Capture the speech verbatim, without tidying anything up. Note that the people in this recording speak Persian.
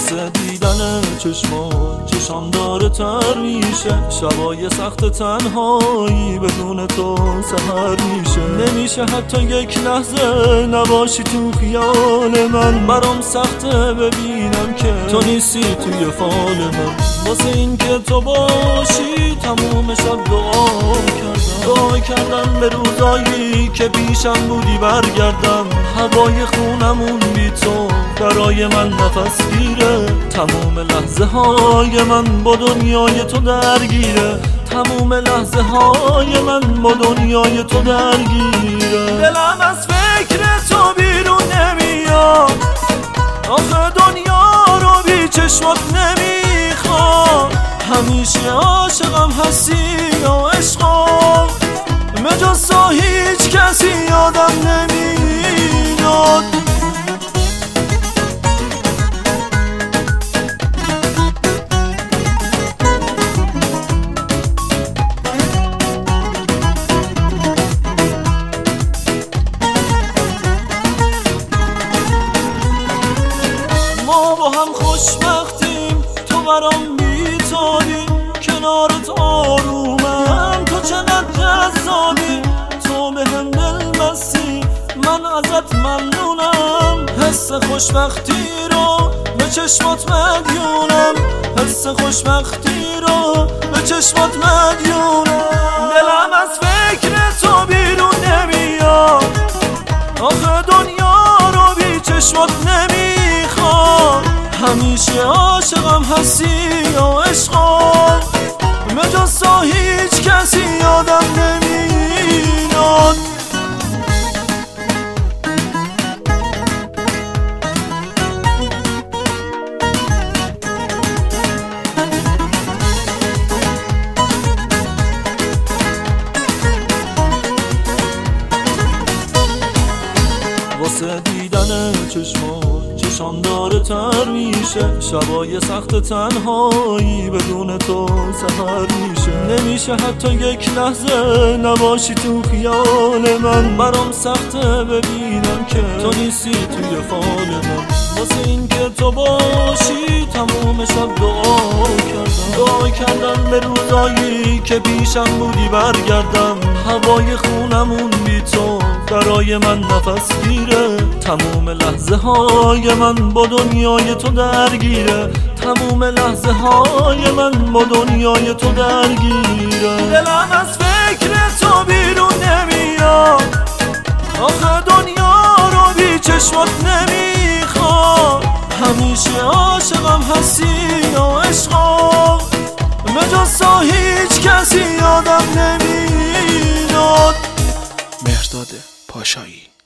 واسه دیدن چشمات چشام داره تر میشه، شبای سخت تنهایی بدون تو سحر میشه. نمیشه حتی یک لحظه نباشی تو خیال من، برام سخته ببینم که تو نیستی توی فال من. واسه این که تو باشی تموم شب دعا کردم، دعا کردم به روزایی که پیشم بودی برگردم. هوای خونمون بی تو برای من نفس گیره، تموم لحظه های من با دنیای تو درگیره، تموم لحظه های من با دنیای تو درگیره. دلم از فکر تو بیرون نمیاد، آخه دنیا رو بی چشمات نمیخواد. همیشه عاشقم هستی یا عشقم، مجز تو هیچ کسی یادم نمیاد. ما با هم خوشبختیم، تو برام بی‌تابی، کنارت آرومم، تو چقدر جذابی، تو به هم دل بستی، من ازت ممنونم. حس خوشبختی رو به چشمات مدیونم، حس خوشبختی رو به چشمات مدیونم. دلم از فکر تو بیرون نمیاد، آخه دنیا رو بی چشمات نمیخواد. همیشه عاشقم هستی یا عشقم، مجز تو هیچ کسی یادم نمیاد. واسه دیدن چشمات چشام داره تر میشه، شبای سخت تنهایی بدون تو سحر میشه. نمیشه حتی یک لحظه نباشی تو خیال من، برام سخته ببینم که تو نیستی توی فال من. واسه این که تو باشی تموم شب دعا کردم، دعا کردم به روزایی که پیشم بودی برگردم. هوای خونمون بی تو برای من نفس گیره، تموم لحظه های من با دنیای تو درگیره، تموم لحظه های من با دنیای تو درگیره. دلم از فکر تو بیرون نمیاد، آخه دنیا رو بی چشمات نمیخواد. همیشه عاشقم هستی یا عشقم، مجز تو هیچ کسی یادم نمیاد. مهرداد پاشایی.